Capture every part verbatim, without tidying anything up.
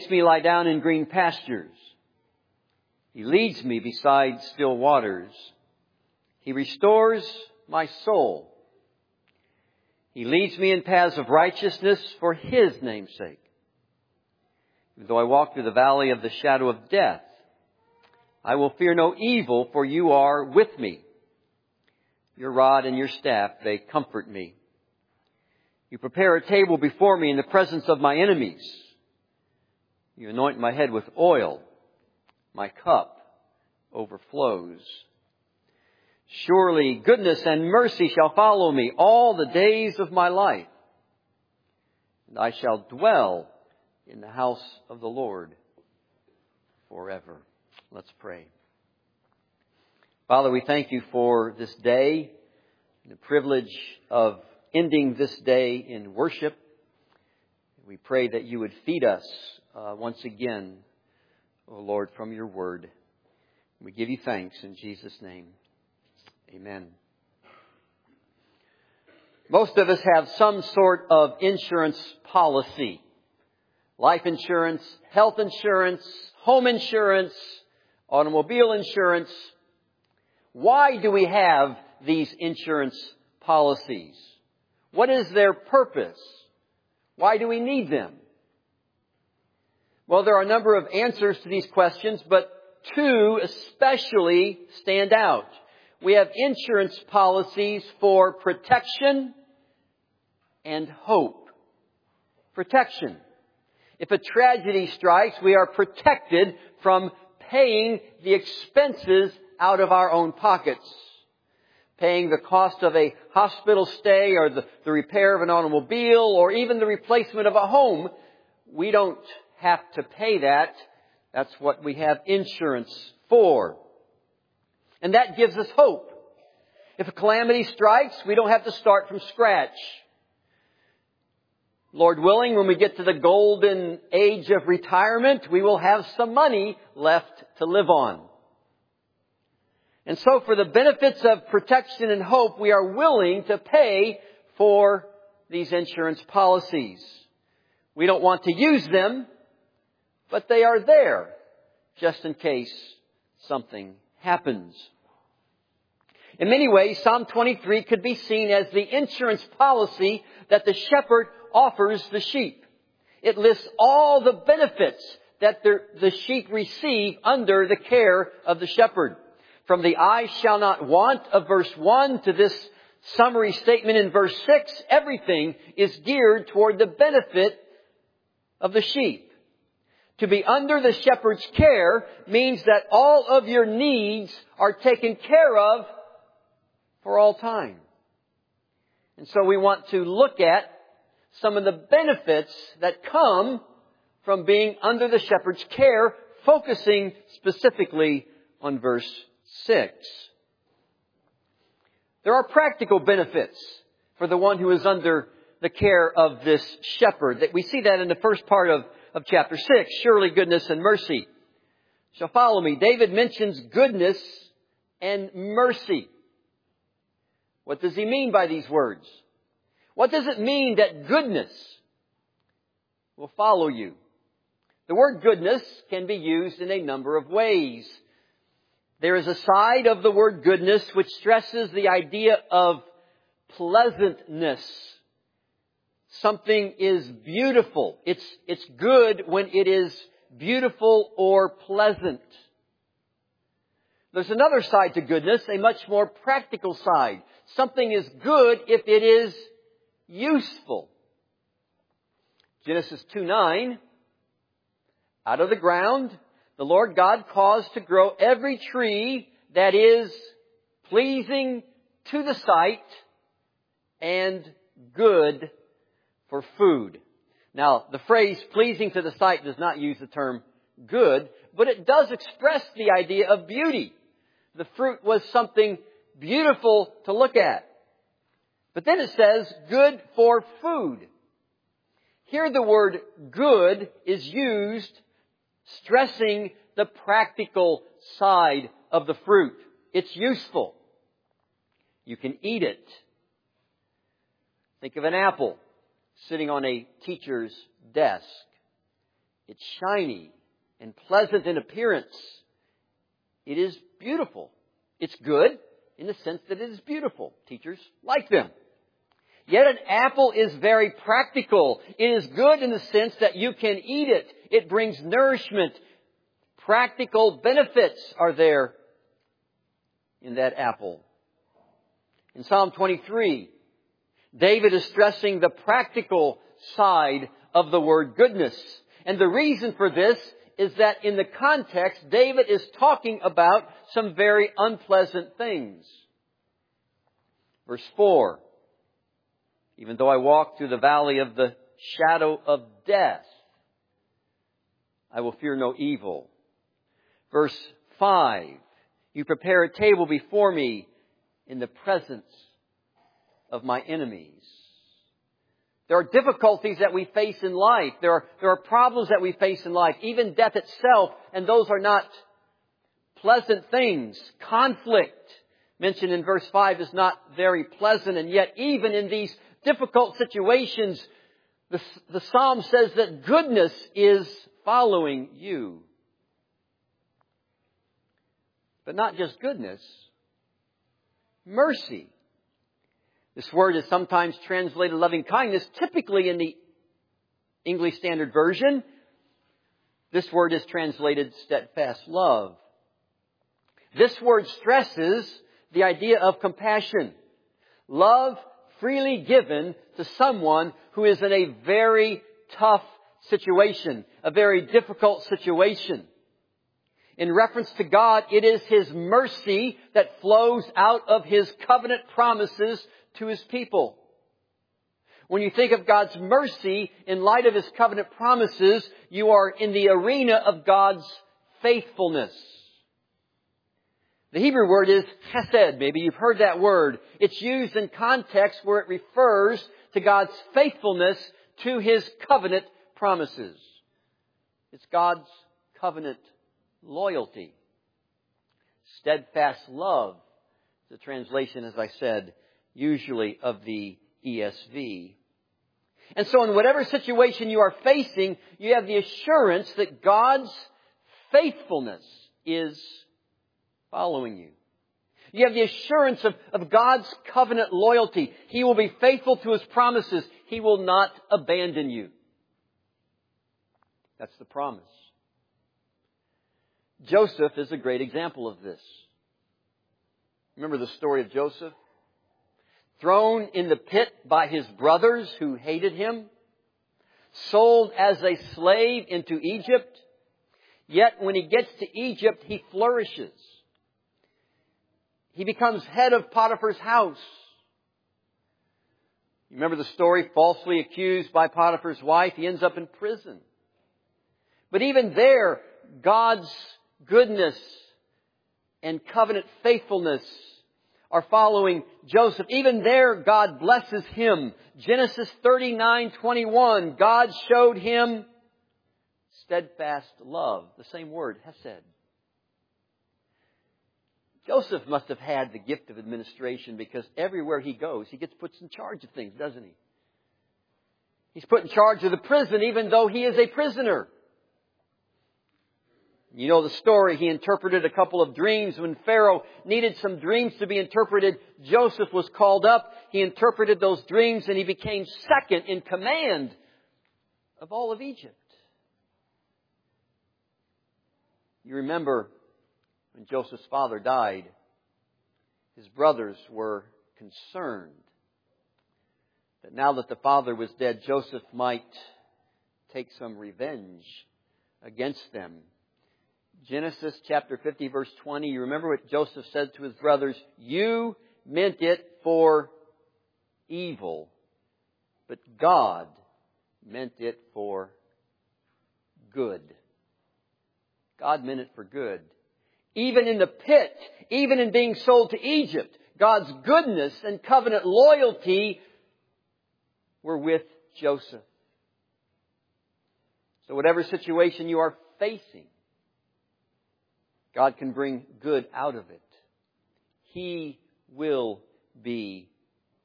makes me lie down in green pastures. He leads me beside still waters. He restores my soul. He leads me in paths of righteousness for His name's sake. Though I walk through the valley of the shadow of death, I will fear no evil, for You are with me. Your rod and Your staff, they comfort me. You prepare a table before me in the presence of my enemies. You anoint my head with oil. My cup overflows. Surely goodness and mercy shall follow me all the days of my life, and I shall dwell in the house of the Lord forever. Let's pray. Father, we thank You for this day, and the privilege of ending this day in worship. We pray that You would feed us uh, once again, O Lord, from Your word. We give You thanks in Jesus' name. Amen. Most of us have some sort of insurance policy. Life insurance, health insurance, home insurance, automobile insurance. Why do we have these insurance policies? What is their purpose? Why do we need them? Well, there are a number of answers to these questions, but two especially stand out. We have insurance policies for protection and hope. Protection. If a tragedy strikes, we are protected from paying the expenses out of our own pockets. Paying the cost of a hospital stay or the, the repair of an automobile or even the replacement of a home. We don't have to pay that. That's what we have insurance for. And that gives us hope. If a calamity strikes, we don't have to start from scratch. Lord willing, when we get to the golden age of retirement, we will have some money left to live on. And so for the benefits of protection and hope, we are willing to pay for these insurance policies. We don't want to use them, but they are there just in case something happens. In many ways, Psalm twenty-three could be seen as the insurance policy that the shepherd offers the sheep. It lists all the benefits that the, the sheep receive under the care of the shepherd. From the I shall not want of verse one to this summary statement in verse six, everything is geared toward the benefit of the sheep. To be under the shepherd's care means that all of your needs are taken care of for all time. And so we want to look at some of the benefits that come from being under the shepherd's care, focusing specifically on verse six. There are practical benefits for the one who is under the care of this shepherd. We see that in the first part of, of chapter six. Surely goodness and mercy shall follow me. David mentions goodness and mercy. What does he mean by these words? What does it mean that goodness will follow you? The word goodness can be used in a number of ways. There is a side of the word goodness which stresses the idea of pleasantness. Something is beautiful. It's, it's good when it is beautiful or pleasant. There's another side to goodness, a much more practical side. Something is good if it is useful. Genesis two nine, out of the ground, the Lord God caused to grow every tree that is pleasing to the sight and good for food. Now, the phrase pleasing to the sight does not use the term good, but it does express the idea of beauty. The fruit was something beautiful to look at. But then it says good for food. Here the word good is used stressing the practical side of the fruit. It's useful. You can eat it. Think of an apple sitting on a teacher's desk. It's shiny and pleasant in appearance. It is beautiful. It's good in the sense that it is beautiful. Teachers like them. Yet an apple is very practical. It is good in the sense that you can eat it. It brings nourishment. Practical benefits are there in that apple. In Psalm twenty-three, David is stressing the practical side of the word goodness. And the reason for this is that in the context, David is talking about some very unpleasant things. Verse four, even though I walk through the valley of the shadow of death, I will fear no evil. Verse five, you prepare a table before me in the presence of my enemies. There are difficulties that we face in life. There are, there are problems that we face in life, even death itself, and those are not pleasant things. Conflict, mentioned in verse five, is not very pleasant, and yet even in these difficult situations, the, the psalm says that goodness is following you. But not just goodness, mercy. This word is sometimes translated loving kindness. Typically in the English Standard Version, this word is translated steadfast love. This word stresses the idea of compassion. Love freely given to someone who is in a very tough situation, a very difficult situation. In reference to God, it is His mercy that flows out of His covenant promises to His people. When you think of God's mercy in light of His covenant promises, you are in the arena of God's faithfulness. The Hebrew word is chesed. Maybe you've heard that word. It's used in context where it refers to God's faithfulness to His covenant promises. It's God's covenant loyalty. Steadfast love, the translation, as I said, usually of the E S V. And so in whatever situation you are facing, you have the assurance that God's faithfulness is following you. You have the assurance of, of God's covenant loyalty. He will be faithful to His promises. He will not abandon you. That's the promise. Joseph is a great example of this. Remember the story of Joseph? Thrown in the pit by his brothers who hated him. Sold as a slave into Egypt. Yet when he gets to Egypt, he flourishes. He becomes head of Potiphar's house. You remember the story? Falsely accused by Potiphar's wife. He ends up in prison. But even there, God's goodness and covenant faithfulness are following Joseph. Even there, God blesses him. Genesis thirty-nine twenty-one, God showed him steadfast love. The same word, hesed. Joseph must have had the gift of administration because everywhere he goes, he gets put in charge of things, doesn't he? He's put in charge of the prison even though he is a prisoner. You know the story. He interpreted a couple of dreams. When Pharaoh needed some dreams to be interpreted, Joseph was called up. He interpreted those dreams and he became second in command of all of Egypt. You remember when Joseph's father died, his brothers were concerned that now that the father was dead, Joseph might take some revenge against them. Genesis chapter fifty verse twenty, you remember what Joseph said to his brothers? You meant it for evil, but God meant it for good. God meant it for good. Even in the pit, even in being sold to Egypt, God's goodness and covenant loyalty were with Joseph. So whatever situation you are facing, God can bring good out of it. He will be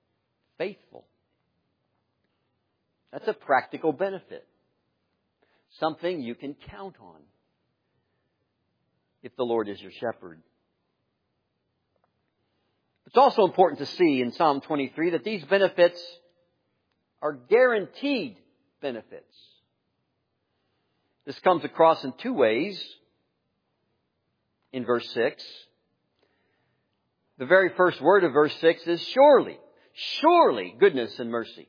faithful. That's a practical benefit. something you can count on if the Lord is your shepherd. It's also important to see in Psalm twenty-three that these benefits are guaranteed benefits. This comes across in two ways in verse six. The very first word of verse six is surely. Surely goodness and mercy.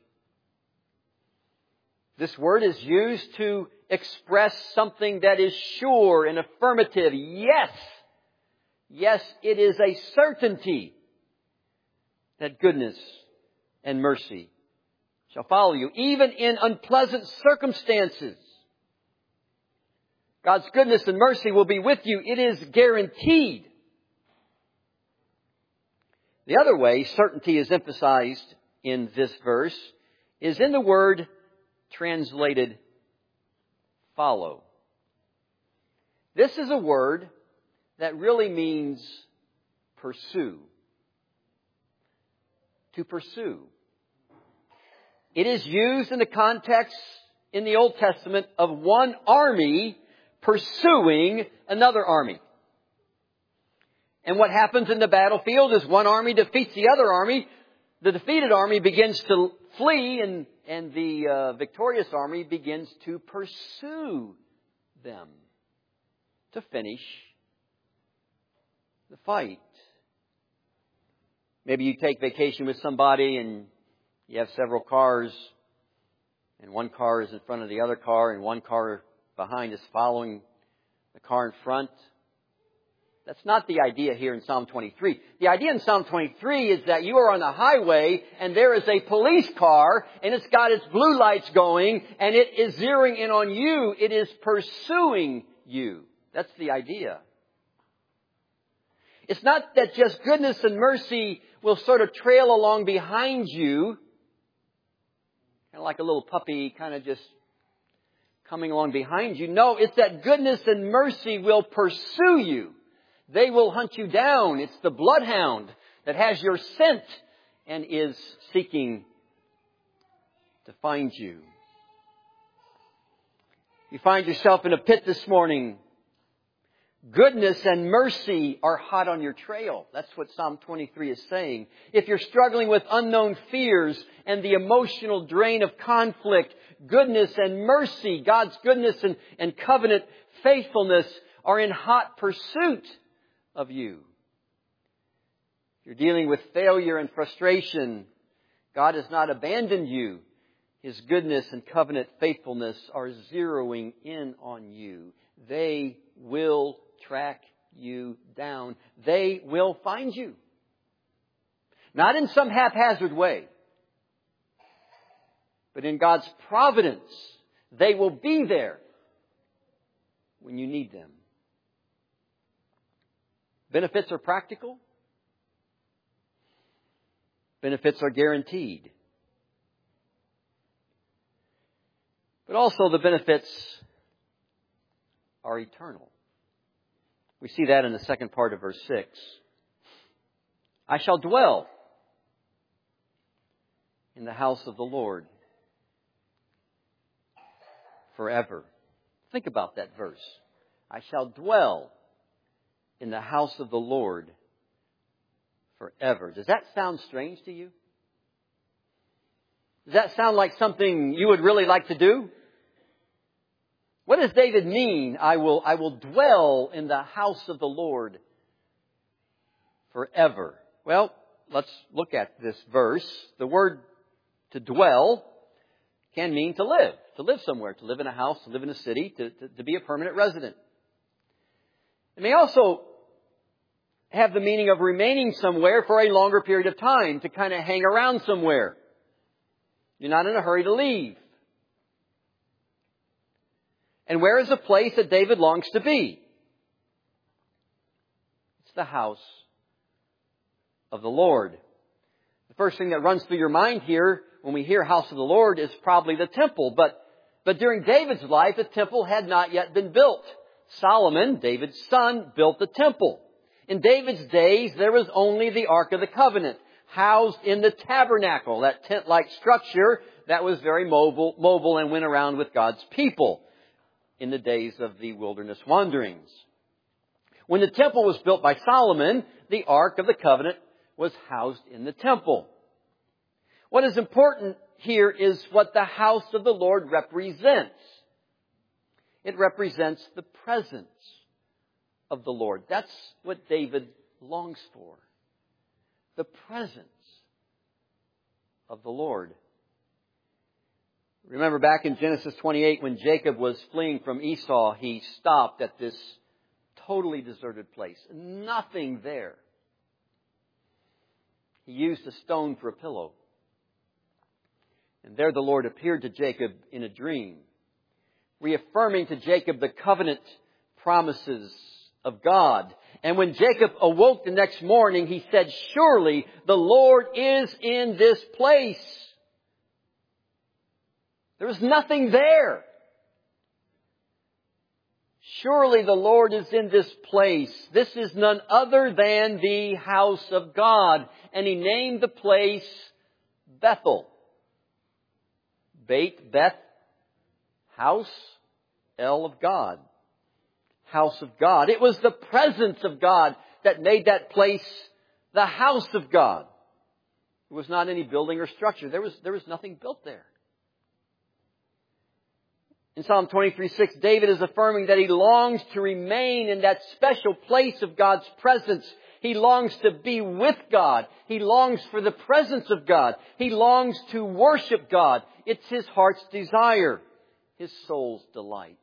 This word is used to express something that is sure and affirmative. Yes. Yes, it is a certainty that goodness and mercy shall follow you, even in unpleasant circumstances. God's goodness and mercy will be with you. It is guaranteed. The other way certainty is emphasized in this verse is in the word translated follow. This is a word that really means pursue. To pursue. It is used in the context in the Old Testament of one army pursuing another army. And what happens in the battlefield is one army defeats the other army. The defeated army begins to flee and, and the uh, victorious army begins to pursue them to finish the fight. Maybe you take vacation with somebody and you have several cars and one car is in front of the other car and one car behind is following the car in front. That's not the idea here in Psalm twenty-three. The idea in Psalm twenty-three is that you are on the highway and there is a police car and it's got its blue lights going and it is zeroing in on you. It is pursuing you. That's the idea. It's not that just goodness and mercy will sort of trail along behind you, kind of like a little puppy kind of just coming along behind you. No, it's that goodness and mercy will pursue you. They will hunt you down. It's the bloodhound that has your scent and is seeking to find you. You find yourself in a pit this morning. Goodness and mercy are hot on your trail. That's what Psalm twenty-three is saying. If you're struggling with unknown fears and the emotional drain of conflict, goodness and mercy, God's goodness and, and covenant faithfulness are in hot pursuit of you. If you're dealing with failure and frustration, God has not abandoned you. His goodness and covenant faithfulness are zeroing in on you. They will track you down. They will find you. Not in some haphazard way, but in God's providence. They will be there when you need them. Benefits are practical. Benefits are guaranteed. But also the benefits are eternal. We see that in the second part of verse six. I shall dwell in the house of the Lord forever. Think about that verse. I shall dwell in the house of the Lord forever. Does that sound strange to you? Does that sound like something you would really like to do? What does David mean? I will, I will dwell in the house of the Lord forever. Well, let's look at this verse. The word to dwell can mean to live, to live somewhere, to live in a house, to live in a city, to, to, to be a permanent resident. It may also have the meaning of remaining somewhere for a longer period of time, to kind of hang around somewhere. You're not in a hurry to leave. And where is the place that David longs to be? It's the house of the Lord. The first thing that runs through your mind here when we hear house of the Lord is probably the temple. But, but during David's life, the temple had not yet been built. Solomon, David's son, built the temple. In David's days, there was only the Ark of the Covenant, housed in the tabernacle, that tent-like structure that was very mobile, mobile and went around with God's people. in the days of the wilderness wanderings. When the temple was built by Solomon, the Ark of the Covenant was housed in the temple. What is important here is what the house of the Lord represents. It represents the presence of the Lord. That's what David longs for. The presence of the Lord. Remember back in Genesis twenty-eight when Jacob was fleeing from Esau, he stopped at this totally deserted place. Nothing there. He used a stone for a pillow. And there the Lord appeared to Jacob in a dream, reaffirming to Jacob the covenant promises of God. And when Jacob awoke the next morning, he said, "Surely the Lord is in this place." There was nothing there. Surely the Lord is in this place. This is none other than the house of God. And he named the place Bethel. Beit, Beth, house, El of God. House of God. It was the presence of God that made that place the house of God. It was not any building or structure. There was, there was nothing built there. In Psalm twenty-three six, David is affirming that he longs to remain in that special place of God's presence. He longs to be with God. He longs for the presence of God. He longs to worship God. It's his heart's desire, his soul's delight.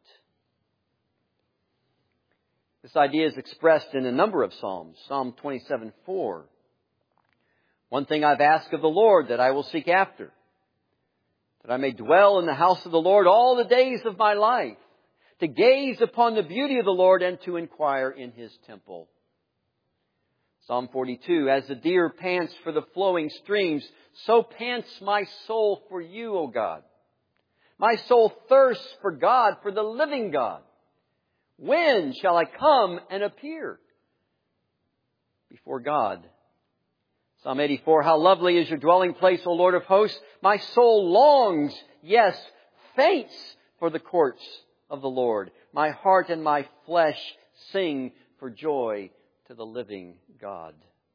This idea is expressed in a number of Psalms. Psalm twenty-seven four. One thing I've asked of the Lord that I will seek after, that I may dwell in the house of the Lord all the days of my life, to gaze upon the beauty of the Lord and to inquire in his temple. Psalm forty-two, as the deer pants for the flowing streams, so pants my soul for you, O God. My soul thirsts for God, for the living God. When shall I come and appear before God? Psalm eighty-four, how lovely is your dwelling place, O Lord of hosts. My soul longs, yes, faints for the courts of the Lord. My heart and my flesh sing for joy to the living God.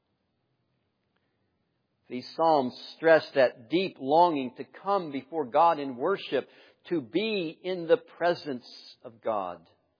These Psalms stress that deep longing to come before God in worship, to be in the presence of God.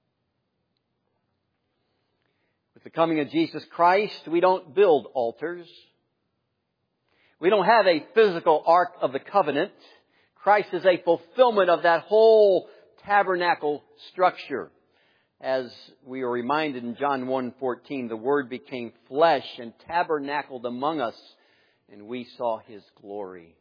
With the coming of Jesus Christ, we don't build altars. We don't have a physical Ark of the Covenant. Christ is a fulfillment of that whole tabernacle structure. As we are reminded in John one fourteen, the Word became flesh and tabernacled among us, and we saw His glory.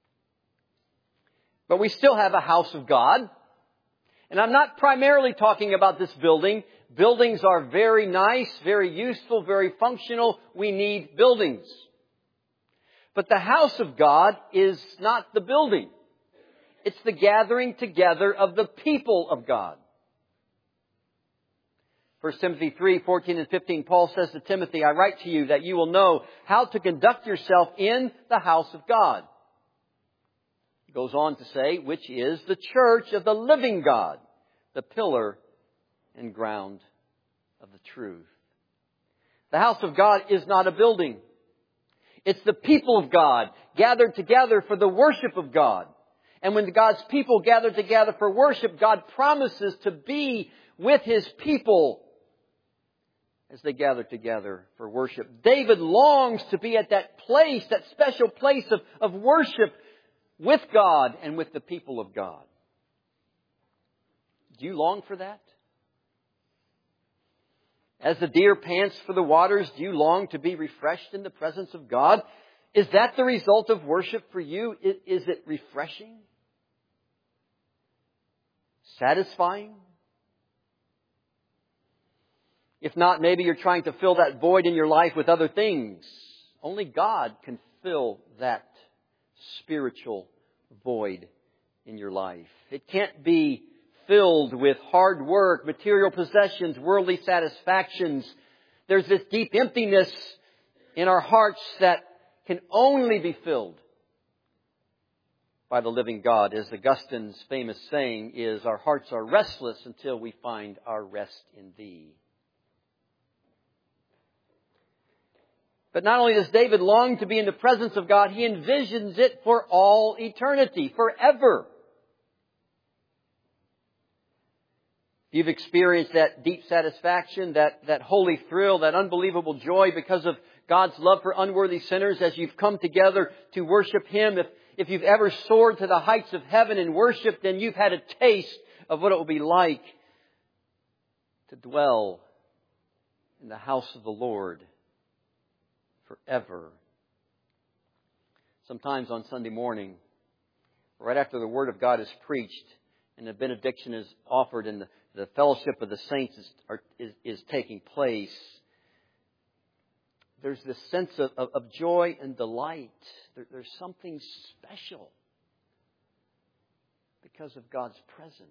But we still have a house of God. And I'm not primarily talking about this building. Buildings are very nice, very useful, very functional. We need buildings. But the house of God is not the building. It's the gathering together of the people of God. First Timothy three fourteen and fifteen, Paul says to Timothy, I write to you that you will know how to conduct yourself in the house of God. He goes on to say, which is the church of the living God, the pillar and ground of the truth. The house of God is not a building. It's the people of God gathered together for the worship of God. And when God's people gather together for worship, God promises to be with His people as they gather together for worship. David longs to be at that place, that special place of, of worship with God and with the people of God. Do you long for that? As the deer pants for the waters, do you long to be refreshed in the presence of God? Is that the result of worship for you? Is it refreshing? Satisfying? If not, maybe you're trying to fill that void in your life with other things. Only God can fill that spiritual void in your life. It can't be filled with hard work, material possessions, worldly satisfactions. There's this deep emptiness in our hearts that can only be filled by the living God. As Augustine's famous saying is, our hearts are restless until we find our rest in Thee. But not only does David long to be in the presence of God, he envisions it for all eternity, forever. You've experienced that deep satisfaction, that, that holy thrill, that unbelievable joy because of God's love for unworthy sinners as you've come together to worship Him. If, if you've ever soared to the heights of heaven and worshiped, then you've had a taste of what it will be like to dwell in the house of the Lord forever. Sometimes on Sunday morning, right after the Word of God is preached and the benediction is offered and the, the fellowship of the saints is, are, is, is taking place, there's this sense of, of, of joy and delight. There, there's something special because of God's presence.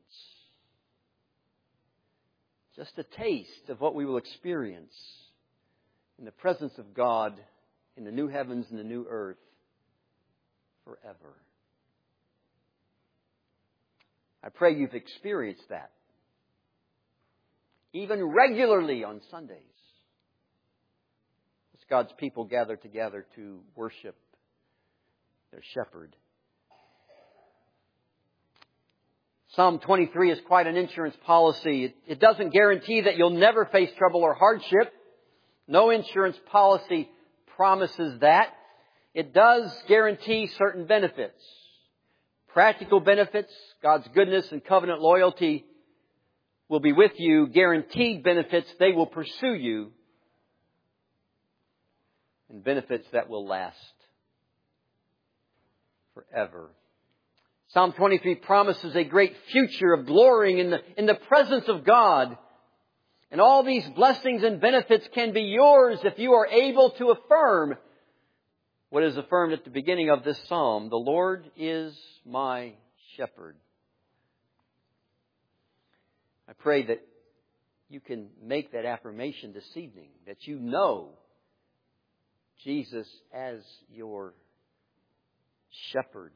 Just a taste of what we will experience in the presence of God in the new heavens and the new earth forever. I pray you've experienced that, even regularly on Sundays, as God's people gather together to worship their shepherd. Psalm twenty-three is quite an insurance policy. It, it doesn't guarantee that you'll never face trouble or hardship. No insurance policy promises that. It does guarantee certain benefits. Practical benefits, God's goodness and covenant loyalty will be with you. Guaranteed benefits, they will pursue you. And benefits that will last forever. Psalm twenty-three promises a great future of glorying in the, in the presence of God. And all these blessings and benefits can be yours if you are able to affirm what is affirmed at the beginning of this psalm. The Lord is my shepherd. I pray that you can make that affirmation this evening, that you know Jesus as your shepherd.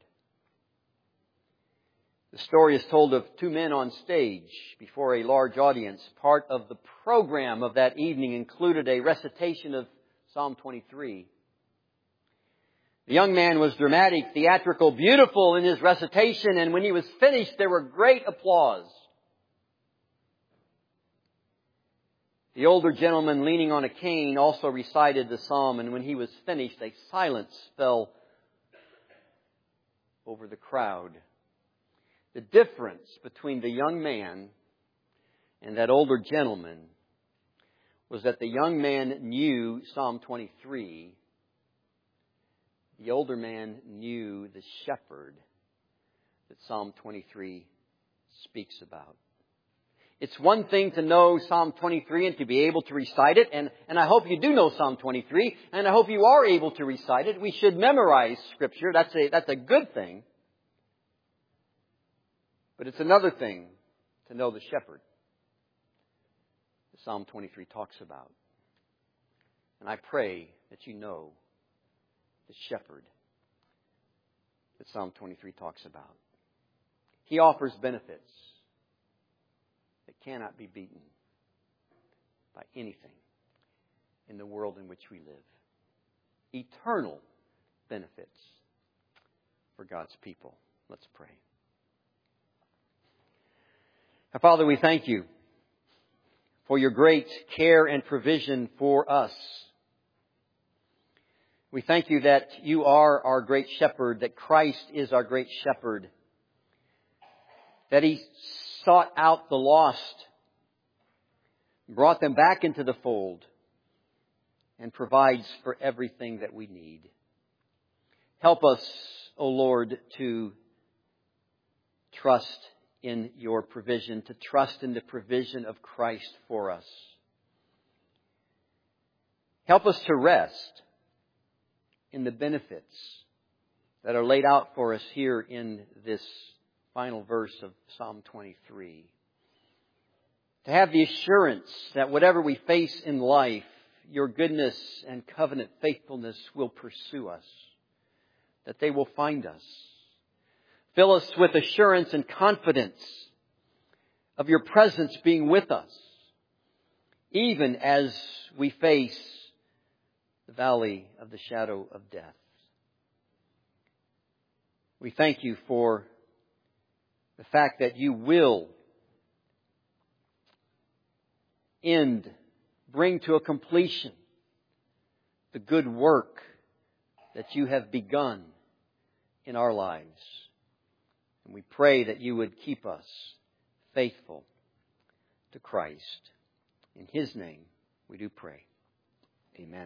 The story is told of two men on stage before a large audience. Part of the program of that evening included a recitation of Psalm twenty-three. The young man was dramatic, theatrical, beautiful in his recitation, and when he was finished, there were great applause. The older gentleman, leaning on a cane, also recited the psalm, and when he was finished, a silence fell over the crowd. The difference between the young man and that older gentleman was that the young man knew Psalm twenty-three. The older man knew the shepherd that Psalm twenty-three speaks about. It's one thing to know Psalm twenty-three and to be able to recite it, and, and I hope you do know Psalm twenty-three, and I hope you are able to recite it. We should memorize Scripture. That's a, that's a good thing. But it's another thing to know the shepherd that Psalm twenty-three talks about. And I pray that you know the shepherd that Psalm twenty-three talks about. He offers benefits that cannot be beaten by anything in the world in which we live. Eternal benefits for God's people. Let's pray. Now, Father, we thank you for your great care and provision for us. We thank you that you are our great shepherd, that Christ is our great shepherd, that He sought out the lost, brought them back into the fold, and provides for everything that we need. Help us, O Lord, to trust in your provision, to trust in the provision of Christ for us. Help us to rest in the benefits that are laid out for us here in this final verse of Psalm twenty-three. To have the assurance that whatever we face in life, your goodness and covenant faithfulness will pursue us, that they will find us. Fill us with assurance and confidence of your presence being with us, even as we face the valley of the shadow of death. We thank you for the fact that you will end, bring to a completion the good work that you have begun in our lives. And we pray that you would keep us faithful to Christ. In His name we do pray. Amen.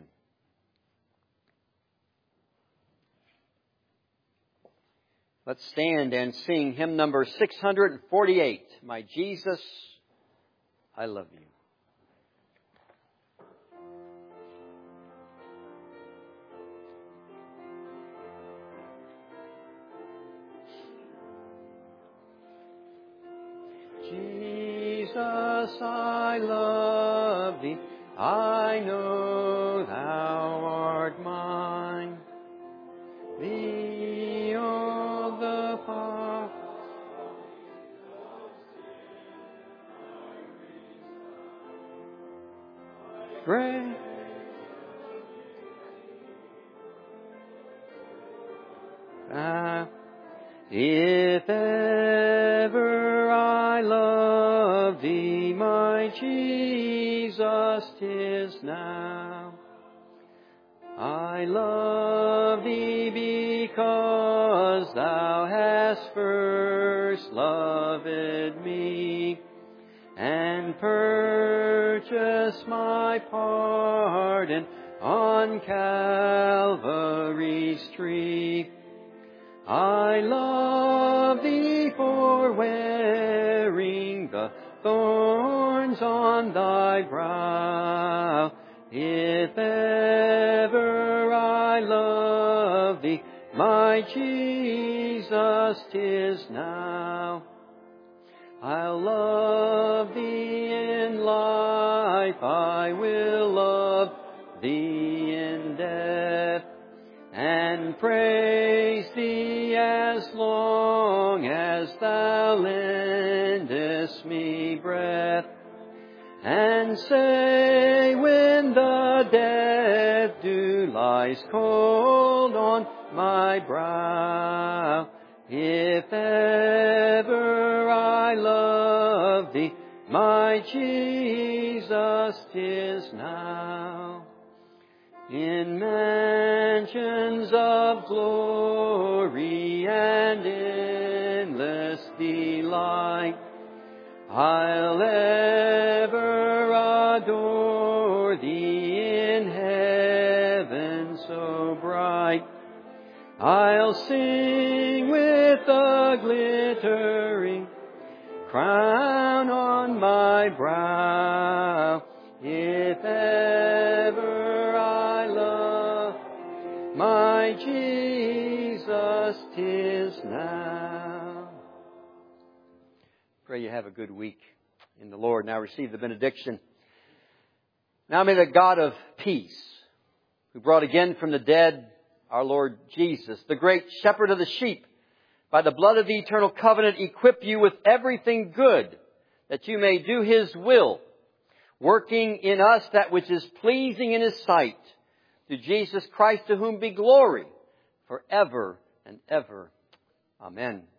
Let's stand and sing hymn number six hundred forty-eight, My Jesus, I Love You. Jesus, I love Thee, I know Thou art mine. Thee all the power, great, ah, if ever I love Thee, my Jesus, 'tis now. I love Thee because Thou hast first loved me, and purchased my pardon on Calvary's tree. I love Thee for wearing the thorns on Thy brow. If ever I love Thee, my Jesus, 'tis now. I'll love Thee in life, I will love Thee in death, and praise Thee as long as Thou lendest me breath, and say when the death dew lies cold on my brow, if ever I love Thee, my Jesus, 'tis now. In mansions of glory and endless delight, I'll ever adore Thee in heaven so bright. I'll sing with the glittering crown on my brow, if ever I love my Jesus, 'tis now. Pray you have a good week in the Lord. Now receive the benediction. Now may the God of peace, who brought again from the dead our Lord Jesus, the great shepherd of the sheep, by the blood of the eternal covenant, equip you with everything good, that you may do His will, working in us that which is pleasing in His sight, through Jesus Christ, to whom be glory forever and ever. Amen.